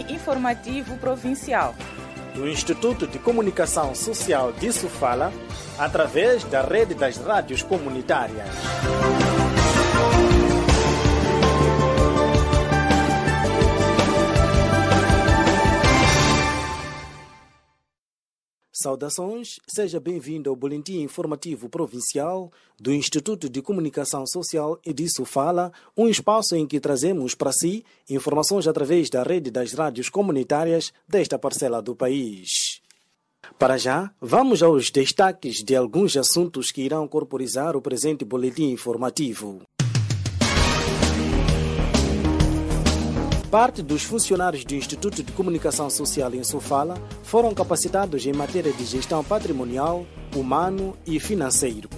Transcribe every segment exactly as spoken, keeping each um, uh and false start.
Informativo Provincial do Instituto de Comunicação Social de Sofala, através da rede das rádios comunitárias. Saudações, seja bem-vindo ao Boletim Informativo Provincial do Instituto de Comunicação Social e de Sofala, um espaço em que trazemos para si informações através da rede das rádios comunitárias desta parcela do país. Para já, vamos aos destaques de alguns assuntos que irão corporizar o presente Boletim Informativo. Parte dos funcionários do Instituto de Comunicação Social em Sofala foram capacitados em matéria de gestão patrimonial, humano e financeiro.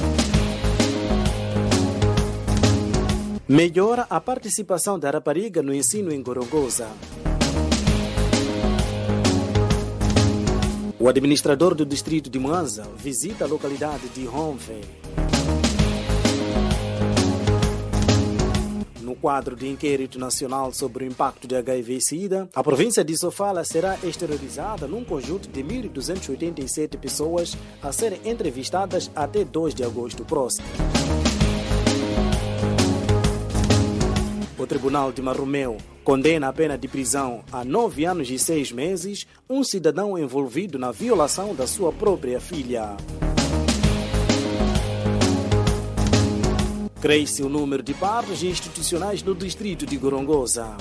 Melhora a participação da rapariga no ensino em Gorongosa. O administrador do distrito de Mwanza visita a localidade de Honve. No quadro de inquérito nacional sobre o impacto de H I V-Sida, a província de Sofala será exteriorizada num conjunto de mil duzentas e oitenta e sete pessoas a serem entrevistadas até dois de agosto próximo. O Tribunal de Marromeu condena a pena de prisão a nove anos e seis meses um cidadão envolvido na violação da sua própria filha. Cresce o número de partos institucionais no distrito de Gorongosa.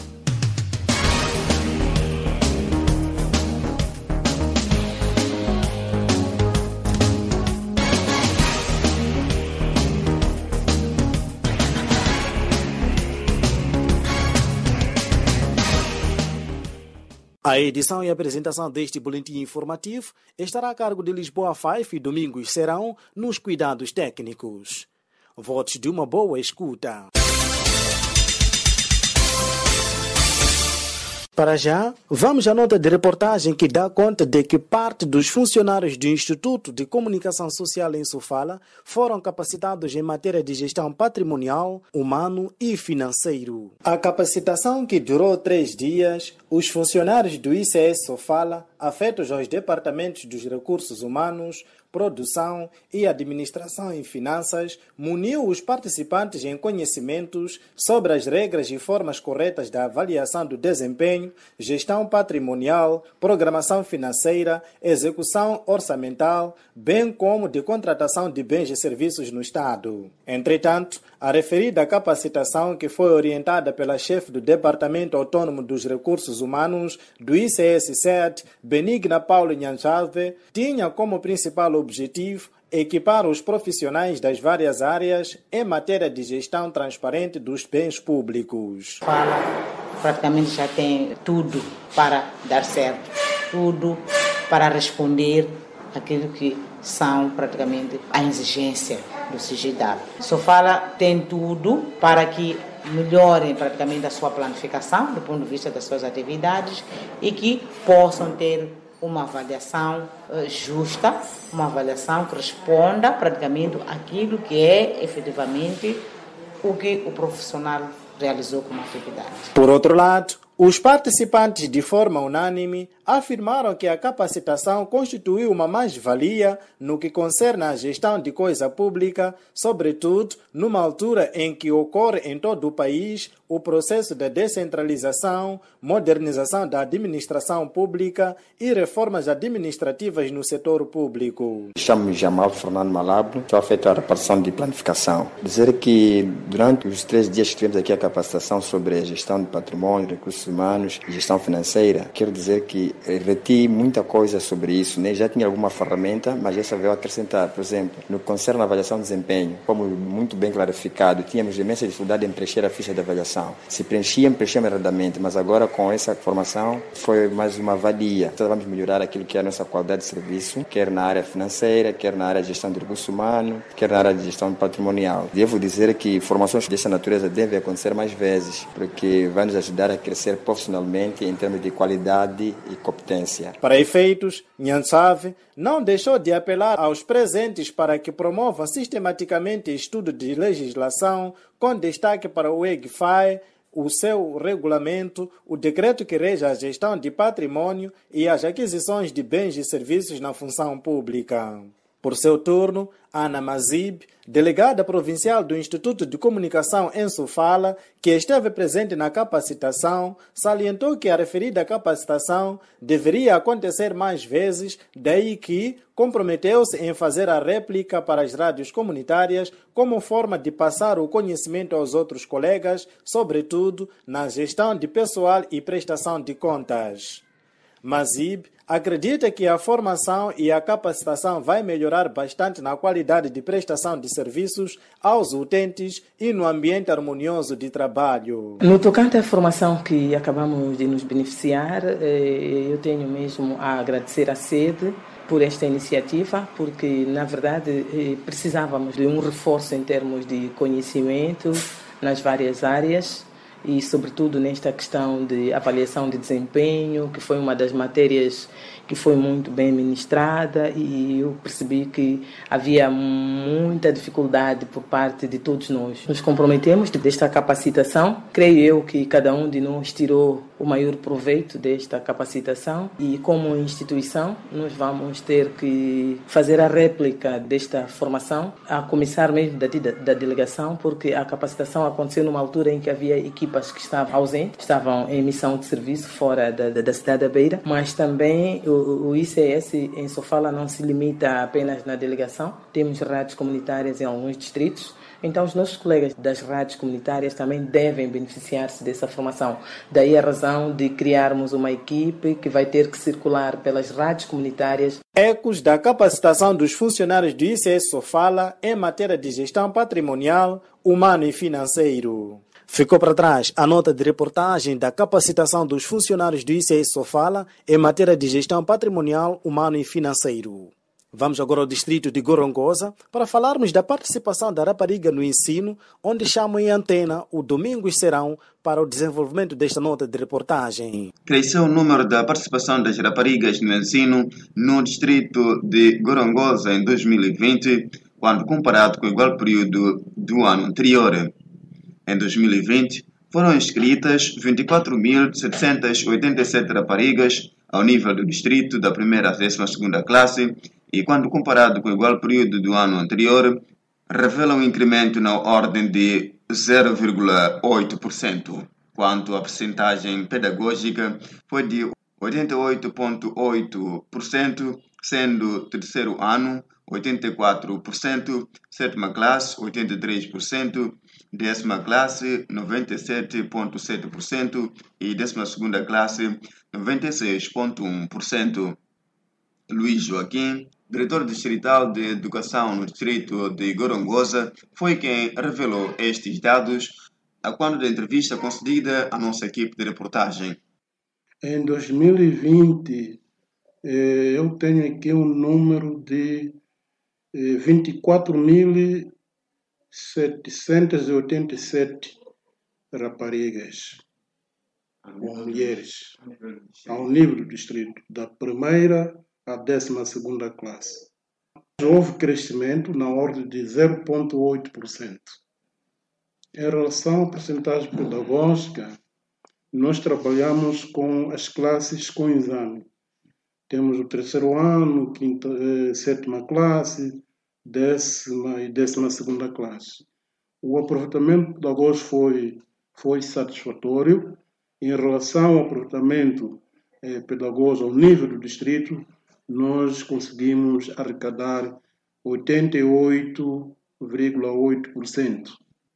A edição e apresentação deste boletim informativo estará a cargo de Lisboa Fife e Domingos Serão nos cuidados técnicos. Votos de uma boa escuta. Para já, vamos à nota de reportagem que dá conta de que parte dos funcionários do Instituto de Comunicação Social em Sofala foram capacitados em matéria de gestão patrimonial, humano e financeiro. A capacitação, que durou três dias, os funcionários do I C S Sofala, afetos aos departamentos dos recursos humanos, produção e administração em finanças, muniu os participantes em conhecimentos sobre as regras e formas corretas da avaliação do desempenho, gestão patrimonial, programação financeira, execução orçamental, bem como de contratação de bens e serviços no Estado. Entretanto, a referida capacitação, que foi orientada pela chefe do Departamento Autônomo dos Recursos Humanos do I C S S E D, Benigna Paulo Nhanchave, tinha como principal objetivo equipar os profissionais das várias áreas em matéria de gestão transparente dos bens públicos. Fala, praticamente já tem tudo para dar certo, tudo para responder aquilo que são praticamente a exigência do C G W. Sofala tem tudo para que melhorem praticamente a sua planificação do ponto de vista das suas atividades e que possam ter uma avaliação uh, justa, uma avaliação que responda praticamente àquilo que é efetivamente o que o profissional realizou como atividade. Por outro lado, os participantes, de forma unânime, afirmaram que a capacitação constituiu uma mais-valia no que concerne à gestão de coisa pública, sobretudo numa altura em que ocorre em todo o país o processo de descentralização, modernização da administração pública e reformas administrativas no setor público. Chamo-me Jamal Fernando Malabro, estou afeto à repartição de planificação. Dizer que durante os três dias que tivemos aqui a capacitação sobre a gestão de patrimônio, recursos humanos e gestão financeira, quero dizer que reti muita coisa sobre isso, né? Já tinha alguma ferramenta, mas essa veio acrescentar. Por exemplo, no que concerne à avaliação de desempenho, como muito bem clarificado, tínhamos imensa dificuldade em preencher a ficha de avaliação. Se preenchiam, preenchiam erradamente, mas agora com essa formação foi mais uma valia. Então vamos melhorar aquilo que é a nossa qualidade de serviço, quer na área financeira, quer na área de gestão de recursos humanos, quer na área de gestão patrimonial. Devo dizer que formações dessa natureza devem acontecer mais vezes, porque vai nos ajudar a crescer profissionalmente em termos de qualidade e competência. Para efeitos, Nhanchave não deixou de apelar aos presentes para que promovam sistematicamente estudo de legislação, com destaque para o E G F A I, o seu regulamento, o decreto que rege a gestão de patrimônio e as aquisições de bens e serviços na função pública. Por seu turno, Ana Mazib, delegada provincial do Instituto de Comunicação em Sofala, que esteve presente na capacitação, salientou que a referida capacitação deveria acontecer mais vezes, daí que comprometeu-se em fazer a réplica para as rádios comunitárias como forma de passar o conhecimento aos outros colegas, sobretudo na gestão de pessoal e prestação de contas. Mazib acredita que a formação e a capacitação vai melhorar bastante na qualidade de prestação de serviços aos utentes e no ambiente harmonioso de trabalho. No tocante à formação que acabamos de nos beneficiar, eu tenho mesmo a agradecer à sede por esta iniciativa, porque, na verdade, precisávamos de um reforço em termos de conhecimento nas várias áreas, e sobretudo nesta questão de avaliação de desempenho, que foi uma das matérias que foi muito bem ministrada, e eu percebi que havia muita dificuldade por parte de todos nós. Nos comprometemos desta capacitação. Creio eu que cada um de nós tirou o maior proveito desta capacitação, e como instituição nós vamos ter que fazer a réplica desta formação, a começar mesmo da, da delegação, porque a capacitação aconteceu numa altura em que havia equipas que estavam ausentes, estavam em missão de serviço fora da, da, da cidade da Beira, mas também o, o I C S em Sofala não se limita apenas na delegação, temos rádios comunitárias em alguns distritos. Então, os nossos colegas das rádios comunitárias também devem beneficiar-se dessa formação. Daí a razão de criarmos uma equipe que vai ter que circular pelas rádios comunitárias. Ecos da capacitação dos funcionários do I C S Sofala em matéria de gestão patrimonial, humano e financeiro. Ficou para trás a nota de reportagem da capacitação dos funcionários do I C S Sofala em matéria de gestão patrimonial, humano e financeiro. Vamos agora ao distrito de Gorongosa para falarmos da participação da rapariga no ensino, onde chamam em antena o Domingos Serão para o desenvolvimento desta nota de reportagem. Cresceu o número da participação das raparigas no ensino no distrito de Gorongosa em dois mil e vinte, quando comparado com o igual período do ano anterior. Em dois mil e vinte, foram inscritas vinte e quatro mil setecentas e oitenta e sete raparigas ao nível do distrito da primeira à décima segunda classe, e quando comparado com o igual período do ano anterior, revela um incremento na ordem de zero vírgula oito por cento. Quanto à percentagem pedagógica, foi de oitenta e oito vírgula oito por cento, sendo terceiro ano oitenta e quatro por cento, sétima classe oitenta e três por cento, décima classe noventa e sete vírgula sete por cento e décima segunda classe noventa e seis vírgula um por cento. Luiz Joaquim, diretor distrital de educação no distrito de Gorongosa, foi quem revelou estes dados a quando da entrevista concedida à nossa equipe de reportagem. Em dois mil e vinte, eh, eu tenho aqui um número de eh, vinte e quatro mil setecentas e oitenta e sete raparigas ou mulheres ao nível do distrito, da primeira à décima segunda classe. Houve crescimento na ordem de zero vírgula oito por cento. Em relação à percentagem pedagógica, nós trabalhamos com as classes com exame. Temos o terceiro ano, quinta, eh, sétima classe, décima e décima segunda classe. O aproveitamento pedagógico foi, foi satisfatório. Em relação ao aproveitamento eh, pedagógico ao nível do distrito, nós conseguimos arrecadar oitenta e oito vírgula oito por cento.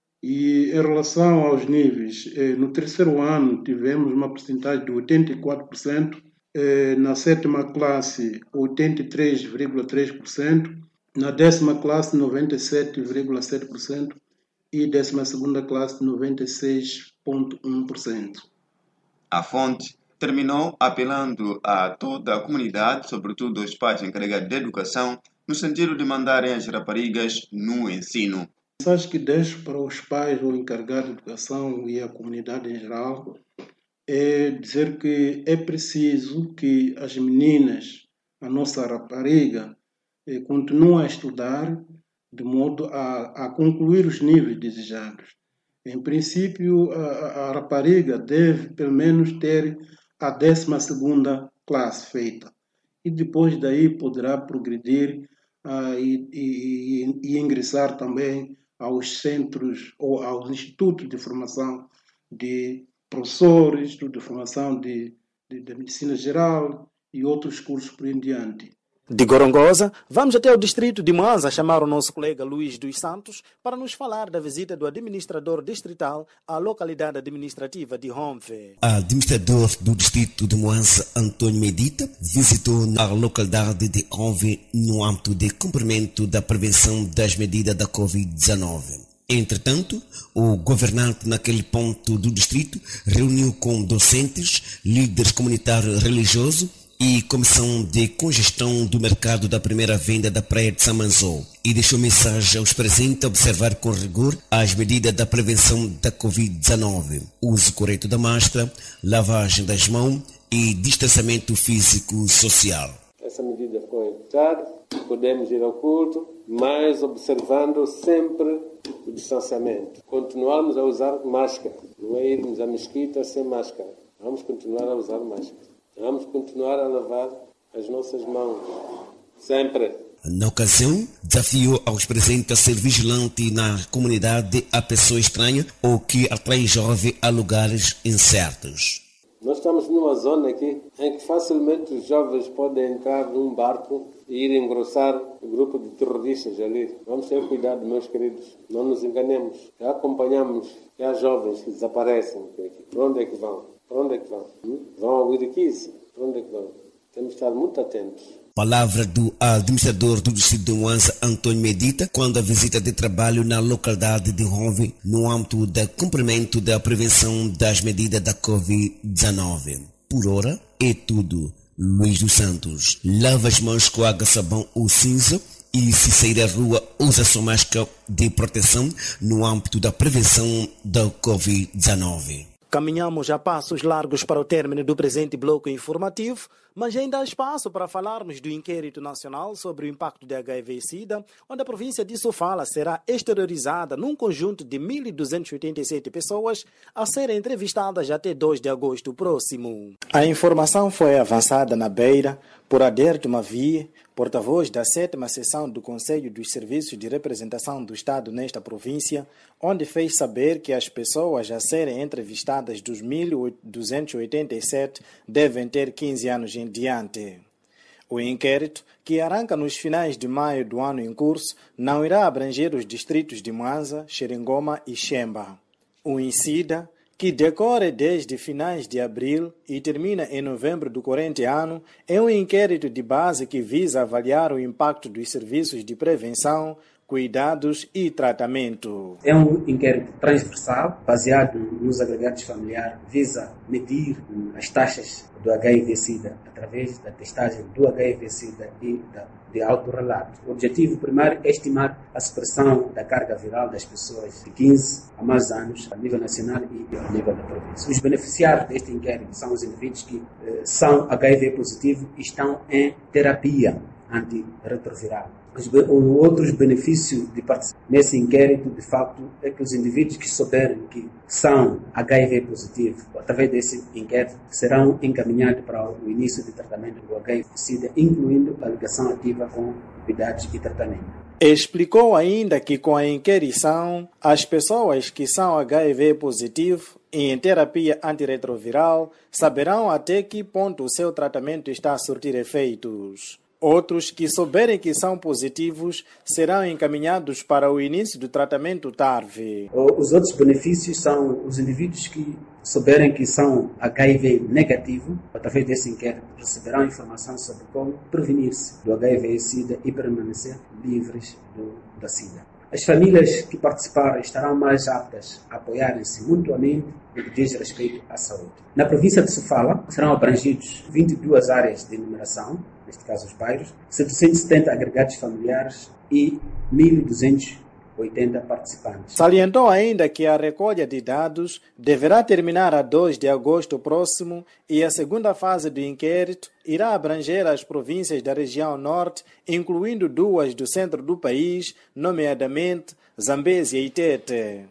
E em relação aos níveis, eh, no terceiro ano tivemos uma percentagem de oitenta e quatro por cento, eh, na sétima classe oitenta e três vírgula três por cento, na décima classe noventa e sete vírgula sete por cento e décima segunda classe noventa e seis vírgula um por cento. A fonte terminou apelando a toda a comunidade, sobretudo aos pais encarregados de educação, no sentido de mandarem as raparigas no ensino. A mensagem que deixo para os pais ou encarregados de educação e a comunidade em geral é dizer que é preciso que as meninas, a nossa rapariga, continuem a estudar de modo a, a concluir os níveis desejados. Em princípio, a, a rapariga deve pelo menos ter a décima segunda classe feita. E depois daí poderá progredir uh, e, e, e ingressar também aos centros ou aos institutos de formação de professores, institutos de formação de, de, de medicina geral e outros cursos por em diante. De Gorongosa, vamos até o distrito de Mwanza chamar o nosso colega Luís dos Santos para nos falar da visita do administrador distrital à localidade administrativa de Homve. O administrador do distrito de Mwanza, Antônio Medita, visitou a localidade de Homve no âmbito de cumprimento da prevenção das medidas da covid dezenove. Entretanto, o governante naquele ponto do distrito reuniu com docentes, líderes comunitários religiosos e Comissão de Congestão do Mercado da Primeira Venda da Praia de Samanzó e deixou mensagem aos presentes a observar com rigor as medidas da prevenção da covid dezenove, uso correto da máscara, lavagem das mãos e distanciamento físico-social. Essa medida ficou evitada, podemos ir ao culto, mas observando sempre o distanciamento. Continuamos a usar máscara, não é irmos à mesquita sem máscara, vamos continuar a usar máscara. Vamos continuar a lavar as nossas mãos, sempre. Na ocasião, desafiou aos presentes a ser vigilante na comunidade a pessoa estranha ou que atrai jovem a lugares incertos. Nós estamos numa zona aqui em que facilmente os jovens podem entrar num barco e ir engrossar o grupo de terroristas ali. Vamos ter cuidado, meus queridos, não nos enganemos. Já acompanhamos que há jovens que desaparecem por aqui. Para onde é que vão? Para onde é que vão? Hum? Vão ao Iriquise? Para onde é que vão? Temos de estar muito atentos. Palavra do administrador do distrito de Mwanza, Antônio Medita, quando a visita de trabalho na localidade de Homve, no âmbito do cumprimento da prevenção das medidas da covid dezenove. Por hora, é tudo. Luís dos Santos. Lava as mãos com água, sabão ou cinza e, se sair à rua, usa sua máscara de proteção no âmbito da prevenção da covid dezenove. Caminhamos a passos largos para o término do presente bloco informativo, mas ainda há espaço para falarmos do inquérito nacional sobre o impacto de H I V-Sida, onde a província de Sofala será exteriorizada num conjunto de mil duzentas e oitenta e sete pessoas a serem entrevistadas até dois de agosto próximo. A informação foi avançada na Beira por Aderto Mavie, porta-voz da sétima sessão do Conselho dos Serviços de Representação do Estado nesta província, onde fez saber que as pessoas a serem entrevistadas dos mil duzentos e oitenta e sete devem ter quinze anos em diante. O inquérito, que arranca nos finais de maio do ano em curso, não irá abranger os distritos de Mwanza, Xeringoma e Xemba. O INCIDA, que decorre desde finais de abril e termina em novembro do corrente ano, é um inquérito de base que visa avaliar o impacto dos serviços de prevenção, cuidados e tratamento. É um inquérito transversal, baseado nos agregados familiares, visa medir as taxas do H I V-Sida através da testagem do H I V-Sida e da, de autorrelato. O objetivo primário é estimar a supressão da carga viral das pessoas de quinze a mais anos a nível nacional e a nível da província. Os beneficiários deste inquérito são os indivíduos que eh, são H I V positivo e estão em terapia antirretroviral. Os outros benefícios de participar nesse inquérito, de facto, é que os indivíduos que souberem que são H I V positivo, através desse inquérito, serão encaminhados para o início de tratamento do H I V-Sida, incluindo a ligação ativa com cuidados e tratamento. Explicou ainda que com a inquirição, as pessoas que são H I V positivo e em terapia antirretroviral saberão até que ponto o seu tratamento está a surtir efeitos. Outros que souberem que são positivos serão encaminhados para o início do tratamento T A R V. Os outros benefícios são os indivíduos que souberem que são H I V negativo, através desse inquérito, receberão informação sobre como prevenir-se do H I V-Sida e permanecer livres do, da SIDA. As famílias que participarem estarão mais aptas a apoiarem-se mutuamente no que diz respeito à saúde. Na província de Sofala serão abrangidos vinte e duas áreas de enumeração, neste caso os bairros, setecentos e setenta agregados familiares e mil duzentos e oitenta participantes. Salientou ainda que a recolha de dados deverá terminar a dois de agosto próximo e a segunda fase do inquérito irá abranger as províncias da região norte, incluindo duas do centro do país, nomeadamente Zambésia e Tete.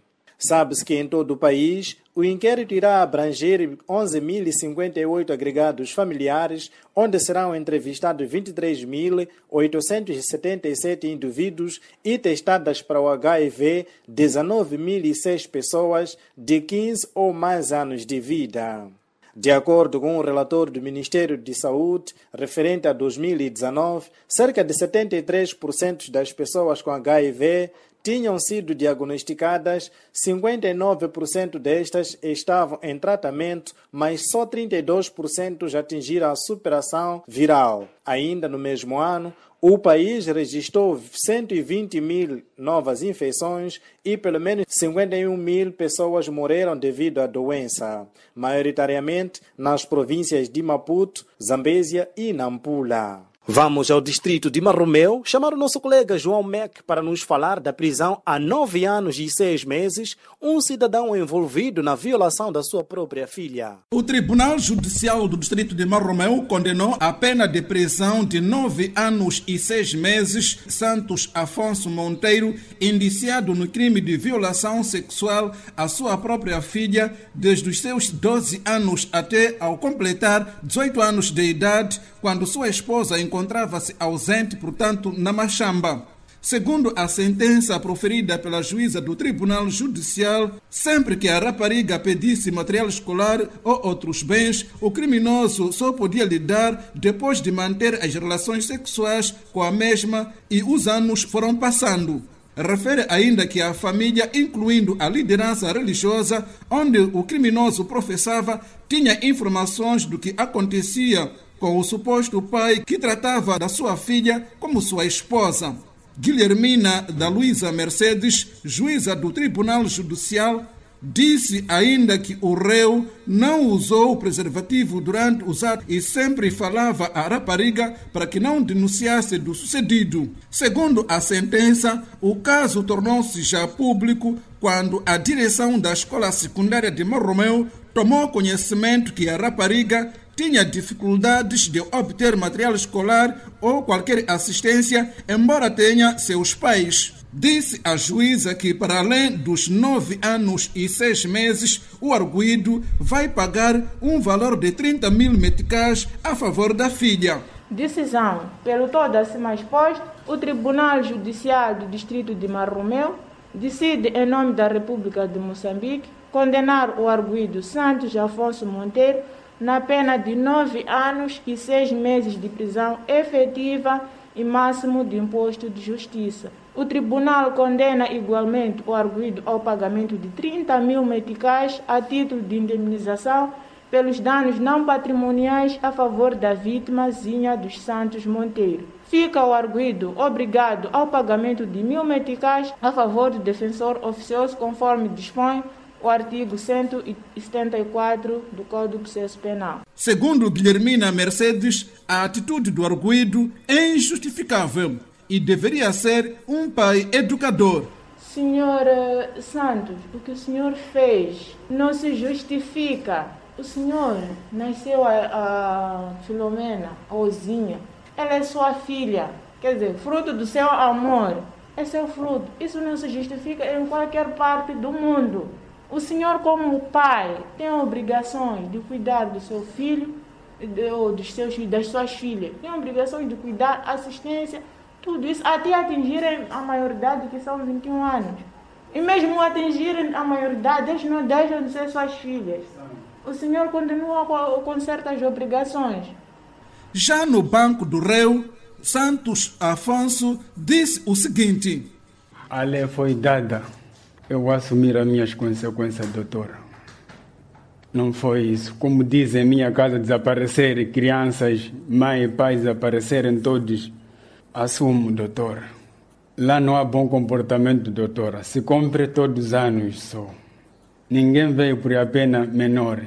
Sabe-se que em todo o país o inquérito irá abranger onze mil e cinquenta e oito agregados familiares, onde serão entrevistados vinte e três mil oitocentos e setenta e sete indivíduos e testadas para o H I V dezenove mil e seis pessoas de quinze ou mais anos de vida. De acordo com o relator do Ministério de Saúde, referente a dois mil e dezenove, cerca de setenta e três por cento das pessoas com H I V tinham sido diagnosticadas, cinquenta e nove por cento destas estavam em tratamento, mas só trinta e dois por cento já atingiram a superação viral. Ainda no mesmo ano, o país registrou cento e vinte mil novas infecções e pelo menos cinquenta e um mil pessoas morreram devido à doença, maioritariamente nas províncias de Maputo, Zambésia e Nampula. Vamos ao distrito de Marromeu chamar o nosso colega João Meck para nos falar da prisão há nove anos e seis meses, um cidadão envolvido na violação da sua própria filha. O Tribunal Judicial do Distrito de Marromeu condenou a pena de prisão de nove anos e seis meses Santos Afonso Monteiro, indiciado no crime de violação sexual à sua própria filha desde os seus doze anos até ao completar dezoito anos de idade, quando sua esposa encontrava-se ausente, portanto, na Machamba. Segundo a sentença proferida pela juíza do Tribunal Judicial, sempre que a rapariga pedisse material escolar ou outros bens, o criminoso só podia lhe dar depois de manter as relações sexuais com a mesma, e os anos foram passando. Refere ainda que a família, incluindo a liderança religiosa, onde o criminoso professava, tinha informações do que acontecia com o suposto pai que tratava da sua filha como sua esposa. Guilhermina da Luísa Mercedes, juíza do Tribunal Judicial, disse ainda que o réu não usou o preservativo durante os atos e sempre falava à rapariga para que não denunciasse do sucedido. Segundo a sentença, o caso tornou-se já público quando a direção da escola secundária de Marromeu tomou conhecimento que a rapariga tinha dificuldades de obter material escolar ou qualquer assistência, embora tenha seus pais. Disse a juíza que, para além dos nove anos e seis meses, o arguido vai pagar um valor de trinta mil meticais a favor da filha. Decisão. Pelo todo acima exposto, o Tribunal Judicial do Distrito de Marromeu decide, em nome da República de Moçambique, condenar o arguido Santos Afonso Monteiro na pena de nove anos e seis meses de prisão efetiva e máximo de imposto de justiça. O tribunal condena igualmente o arguido ao pagamento de trinta mil meticais a título de indemnização pelos danos não patrimoniais a favor da vítima Zinha dos Santos Monteiro. Fica o arguido obrigado ao pagamento de mil meticais a favor do defensor oficioso, conforme dispõe o artigo cento e setenta e quatro do Código de Processo Penal. Segundo Guilhermina Mercedes, a atitude do arguido é injustificável e deveria ser um pai educador. Senhor Santos, o que o senhor fez não se justifica. O senhor nasceu a, a Filomena, a Ozinha. Ela é sua filha, quer dizer, fruto do seu amor. É seu fruto. Isso não se justifica em qualquer parte do mundo. O senhor, como pai, tem obrigações de cuidar do seu filho, de, ou dos seus, das suas filhas. Tem obrigações de cuidar, assistência, tudo isso, até atingirem a maioridade, que são vinte e um anos. E mesmo atingirem a maioridade, eles não deixam de ser suas filhas. O senhor continua com, com certas obrigações. Já no banco do réu, Santos Afonso disse o seguinte: a lei foi dada. Eu vou assumir as minhas consequências, doutora. Não foi isso. Como dizem, em minha casa desaparecerem crianças, mãe e pai desaparecerem todos. Assumo, doutora. Lá não há bom comportamento, doutora. Se cumpre todos os anos só. Ninguém veio por apenas menor.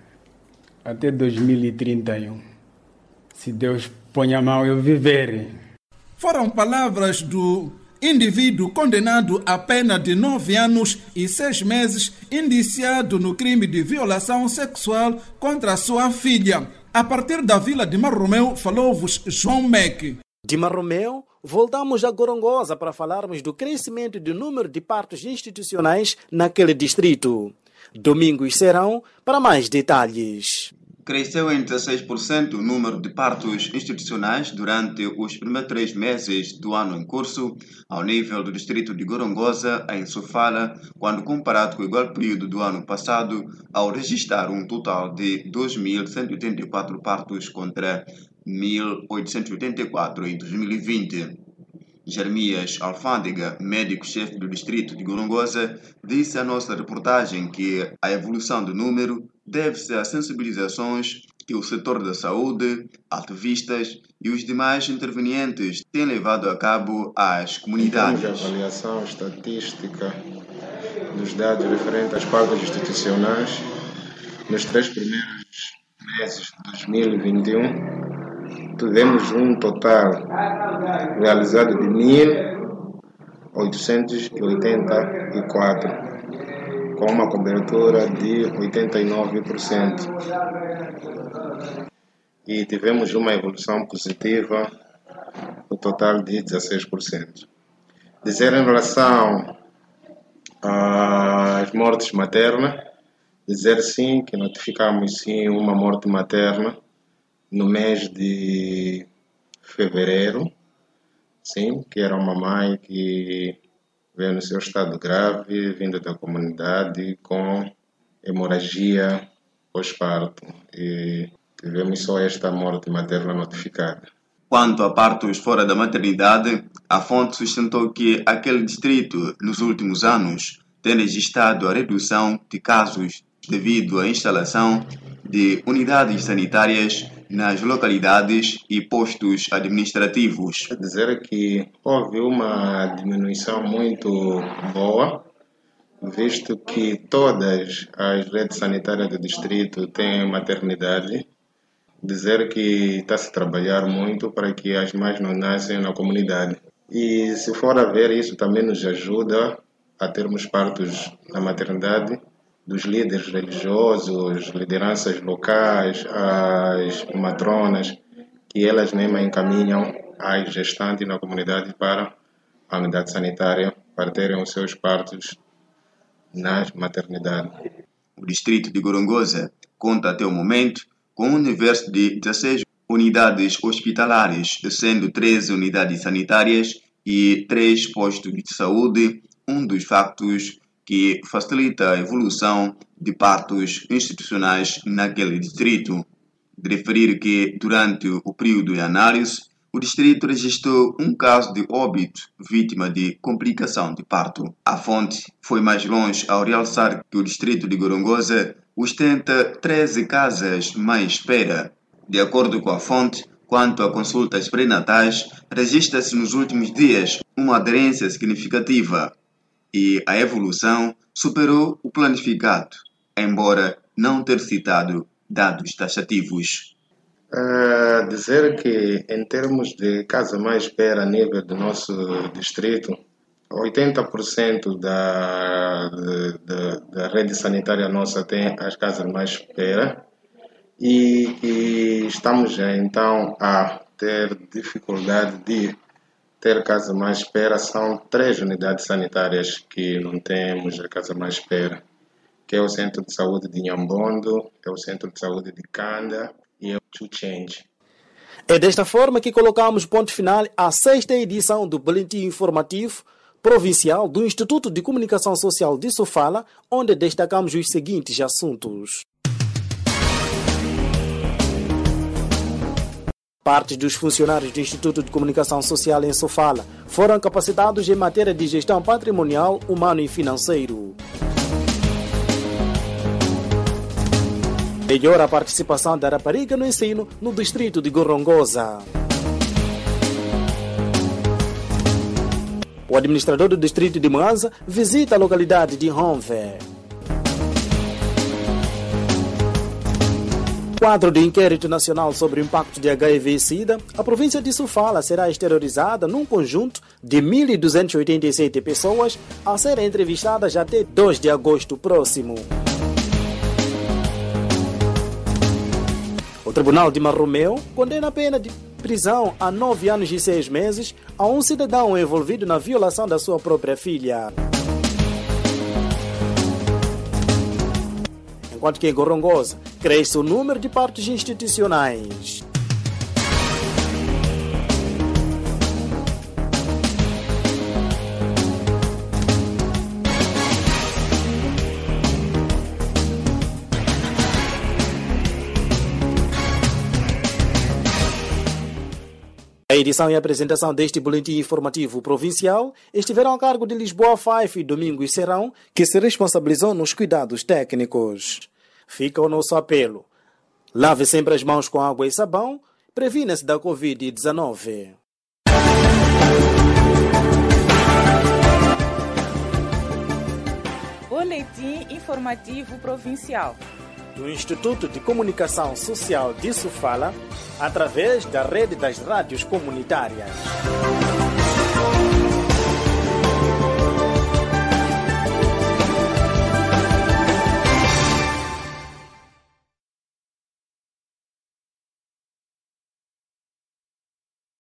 Até dois mil e trinta e um. Se Deus põe a mão, eu viverei. Foram palavras do indivíduo condenado a pena de nove anos e seis meses, indiciado no crime de violação sexual contra a sua filha. A partir da vila de Marromeu, falou-vos João Meck. De Marromeu, voltamos a Gorongosa para falarmos do crescimento do número de partos institucionais naquele distrito. Domingos Serão para mais detalhes. Cresceu em dezesseis por cento o número de partos institucionais durante os primeiros três meses do ano em curso, ao nível do distrito de Gorongosa, em Sofala, quando comparado com o igual período do ano passado, ao registrar um total de dois mil cento e oitenta e quatro partos contra mil oitocentos e oitenta e quatro em dois mil e vinte. Jeremias Alfândega, médico-chefe do distrito de Gorongosa, disse à nossa reportagem que a evolução do número deve-se a sensibilizações que o setor da saúde, ativistas e os demais intervenientes têm levado a cabo às comunidades. Temos a avaliação estatística dos dados referentes às partos institucionais nos três primeiros meses de dois mil e vinte e um. Tivemos um total realizado de mil oitocentos e oitenta e quatro, com uma cobertura de oitenta e nove por cento. E tivemos uma evolução positiva no total de dezesseis por cento. Dizer em relação às mortes maternas, dizer sim que notificamos sim uma morte materna no mês de fevereiro, sim, que era uma mãe que veio no seu estado grave, vinda da comunidade com hemorragia pós-parto. E tivemos só esta morte materna notificada. Quanto a partos fora da maternidade, a fonte sustentou que aquele distrito, nos últimos anos, tem registrado a redução de casos devido à instalação de unidades sanitárias nas localidades e postos administrativos. Quer dizer que houve uma diminuição muito boa, visto que todas as redes sanitárias do distrito têm maternidade. Dizer que está-se a trabalhar muito para que as mães não nascem na comunidade. E se for a ver, isso também nos ajuda a termos partos na maternidade dos líderes religiosos, lideranças locais, as matronas, que elas mesmas encaminham as gestantes na comunidade para a unidade sanitária, para terem os seus partos na maternidade. O distrito de Gorongosa conta até o momento com um universo de dezesseis unidades hospitalares, sendo treze unidades sanitárias e três postos de saúde, um dos factos que facilita a evolução de partos institucionais naquele distrito. De referir que, durante o período de análise, o distrito registrou um caso de óbito vítima de complicação de parto. A fonte foi mais longe ao realçar que o distrito de Gorongosa ostenta treze casas mãe espera. De acordo com a fonte, quanto a consultas pré-natais, registra-se nos últimos dias uma aderência significativa e a evolução superou o planificado, embora não ter citado dados taxativos. Uh, dizer que, em termos de casa mais espera a nível do nosso distrito, oitenta por cento da, da, da rede sanitária nossa tem as casas mais espera e, e estamos então a ter dificuldade de ter casa mais espera. São três unidades sanitárias que não temos a casa mais espera, que é o Centro de Saúde de Nhambonde, é o Centro de Saúde de Canda e é o Chuchenje. É desta forma que colocamos ponto final à sexta edição do Boletim Informativo Provincial do Instituto de Comunicação Social de Sofala, onde destacamos os seguintes assuntos. Parte dos funcionários do Instituto de Comunicação Social em Sofala foram capacitados em matéria de gestão patrimonial, humano e financeiro. Melhora a participação da rapariga no ensino no distrito de Gorongosa. O administrador do distrito de Mwanza visita a localidade de Honve. Quadro de inquérito nacional sobre o impacto de H I V e SIDA, a província de Sofala será exteriorizada num conjunto de mil duzentas e oitenta e sete pessoas a serem entrevistadas até dois de agosto próximo. O Tribunal de Marromeu condena a pena de prisão a nove anos e seis meses a um cidadão envolvido na violação da sua própria filha. Enquanto que em Gorongosa cresce o número de partos institucionais. A edição e a apresentação deste boletim informativo provincial estiveram a cargo de Lisboa Fife e Domingos Serrão, que se responsabilizou nos cuidados técnicos. Fica o nosso apelo. Lave sempre as mãos com água e sabão, previna-se da covid dezenove. Boletim informativo provincial do Instituto de Comunicação Social de Sofala, através da rede das rádios comunitárias.